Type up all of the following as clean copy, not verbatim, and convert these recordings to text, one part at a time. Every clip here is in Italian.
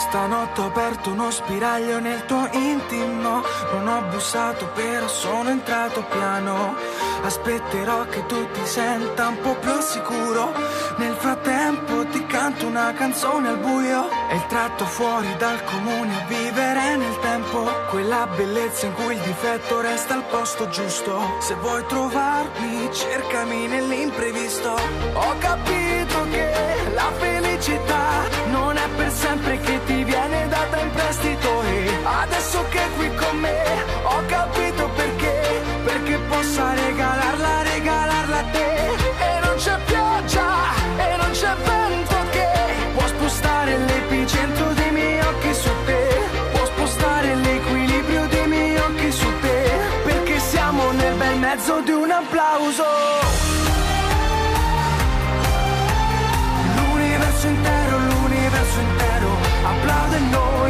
Stanotte ho aperto uno spiraglio nel tuo intimo. Non ho bussato però sono entrato piano. Aspetterò che tu ti senta un po' più al sicuro. Nel frattempo ti canto una canzone al buio. È il tratto fuori dal comune a vivere nel tempo. Quella bellezza in cui il difetto resta al posto giusto. Se vuoi trovarmi cercami nell'imprevisto. Ho capito che la felicità non è per sempre, che ti viene data in prestito. E adesso che è qui con me ho capito perché. Perché possa regalarla a te. E non c'è pioggia e non c'è vento che può spostare l'epicentro dei miei occhi su te. Può spostare l'equilibrio dei miei occhi su te. Perché siamo nel bel mezzo di un applauso. L'universo intero applaude noi.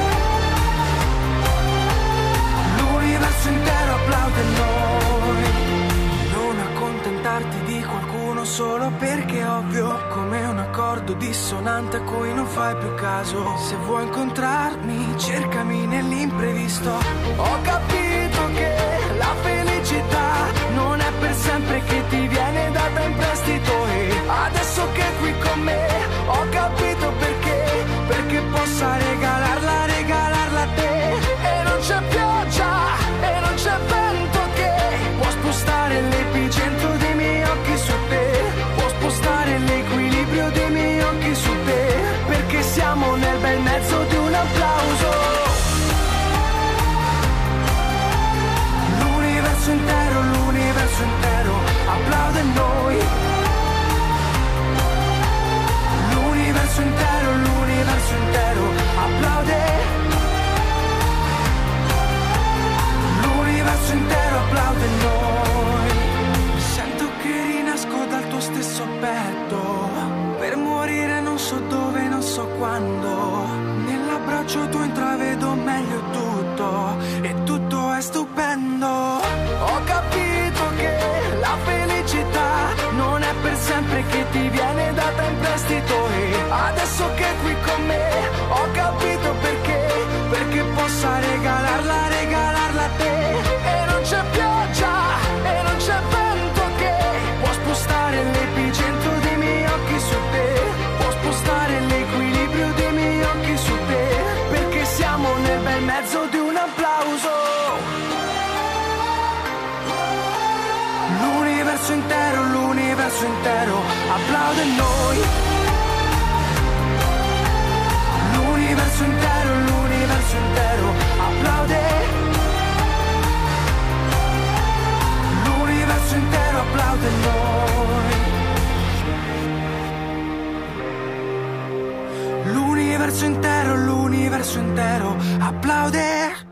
L'universo intero applaude noi. Non accontentarti di qualcuno solo perché è ovvio, come un accordo dissonante a cui non fai più caso. Se vuoi incontrarmi cercami nell'imprevisto. Ho capito che la felicità non è per sempre, che ti viene data in prestito. E adesso che è qui con me ho capito perché. Perché possa regalarla a te. E non c'è pioggia e non c'è vento che può spostare l'epicentro dei miei occhi su te. Può spostare l'equilibrio dei miei occhi su te. Perché siamo nel bel mezzo di un applauso. L'universo intero applaude noi. L'universo intero applaude. L'universo intero applaude noi. Sento che rinasco dal tuo stesso petto. Per morire non so dove, non so quando. Nell'abbraccio tuo intravedo meglio tutto. E tutto è stupendo. Ho capito che la felicità non è per sempre, che ti viene data in prestito. E adesso che è qui con me ho capito perché. Perché possa regalarla a te. E non c'è pioggia e non c'è vento che può spostare l'epicentro dei miei occhi su te. Può spostare l'equilibrio dei miei occhi su te. Perché siamo nel bel mezzo di un applauso. L'universo intero applaude noi. L'universo intero applaude. L'universo intero applaude noi. L'universo intero applaude.